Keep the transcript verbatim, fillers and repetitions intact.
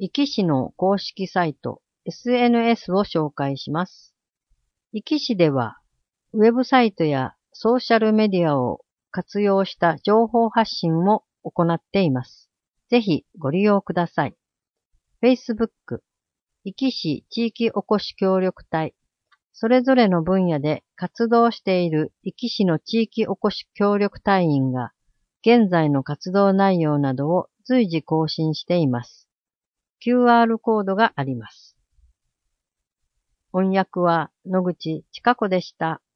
壱岐市の公式サイト、エスエヌエス を紹介します。壱岐市では、ウェブサイトやソーシャルメディアを活用した情報発信を行っています。ぜひご利用ください。Facebook、壱岐市地域おこし協力隊、それぞれの分野で活動している壱岐市の地域おこし協力隊員が、現在の活動内容などを随時更新しています。キューアール コードがあります。翻訳は野口千佳子でした。